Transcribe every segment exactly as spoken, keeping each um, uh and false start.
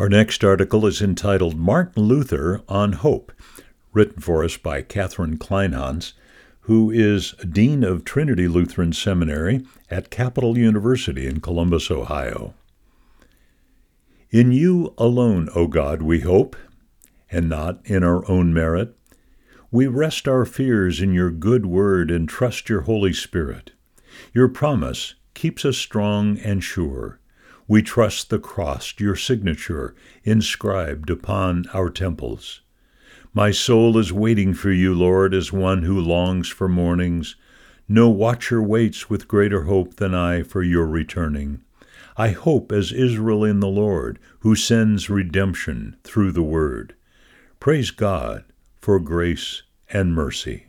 Our next article is entitled Martin Luther on Hope, written for us by Catherine Kleinhans, who is Dean of Trinity Lutheran Seminary at Capital University in Columbus, Ohio. In you alone, O God, we hope, and not in our own merit. We rest our fears in your good word and trust your Holy Spirit. Your promise keeps us strong and sure. We trust the cross, your signature, inscribed upon our temples. My soul is waiting for you, Lord, as one who longs for mornings. No watcher waits with greater hope than I for your returning. I hope as Israel in the Lord, who sends redemption through the word. Praise God for grace and mercy.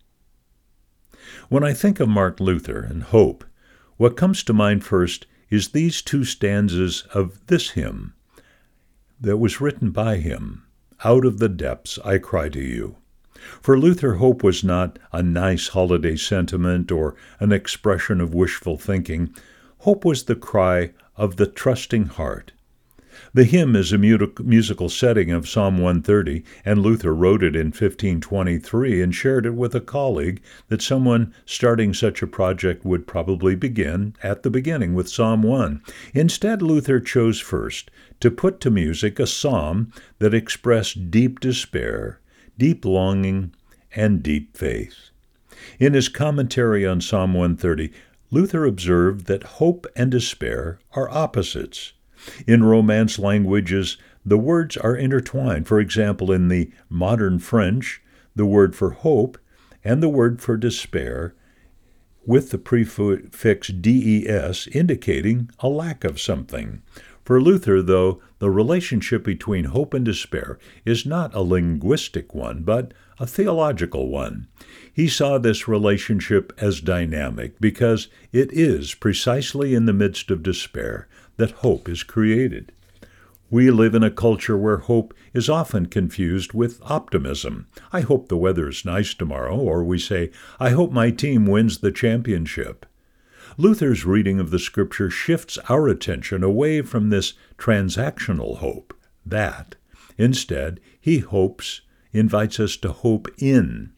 When I think of Martin Luther and hope, what comes to mind first is these two stanzas of this hymn that was written by him. Out of the depths I cry to you. For Luther, hope was not a nice holiday sentiment or an expression of wishful thinking. Hope was the cry of the trusting heart. The hymn is a musical setting of Psalm one thirty, and Luther wrote it in fifteen twenty-three and shared it with a colleague that someone starting such a project would probably begin at the beginning with Psalm one. Instead, Luther chose first to put to music a psalm that expressed deep despair, deep longing, and deep faith. In his commentary on Psalm one thirty, Luther observed that hope and despair are opposites. In Romance languages, the words are intertwined. For example, in the modern French, the word for hope and the word for despair, with the prefix des indicating a lack of something. For Luther, though, the relationship between hope and despair is not a linguistic one, but a theological one. He saw this relationship as dynamic because it is precisely in the midst of despair that hope is created. We live in a culture where hope is often confused with optimism. I hope the weather is nice tomorrow, or we say, I hope my team wins the championship. Luther's reading of the Scripture shifts our attention away from this transactional hope. That, instead, he hopes, invites us to hope in.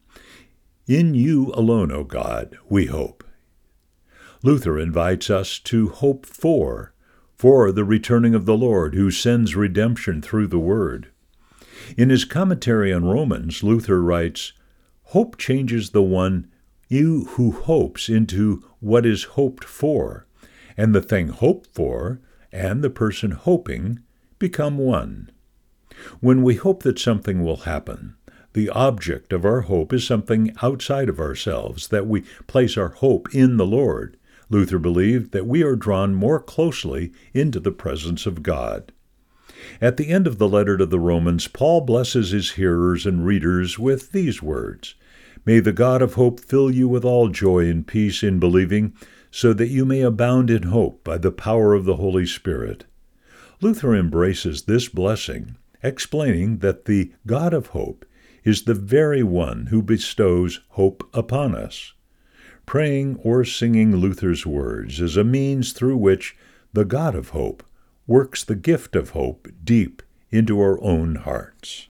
In you alone, O God, we hope. Luther invites us to hope for, for the returning of the Lord, who sends redemption through the Word. In his commentary on Romans, Luther writes, hope changes the one you who hopes into what is hoped for, and the thing hoped for and the person hoping become one. When we hope that something will happen, the object of our hope is something outside of ourselves, that we place our hope in the Lord. Luther believed that we are drawn more closely into the presence of God. At the end of the letter to the Romans, Paul blesses his hearers and readers with these words, May the God of hope fill you with all joy and peace in believing, so that you may abound in hope by the power of the Holy Spirit. Luther embraces this blessing, explaining that the God of hope is the very one who bestows hope upon us. Praying or singing Luther's words is a means through which the God of hope works the gift of hope deep into our own hearts.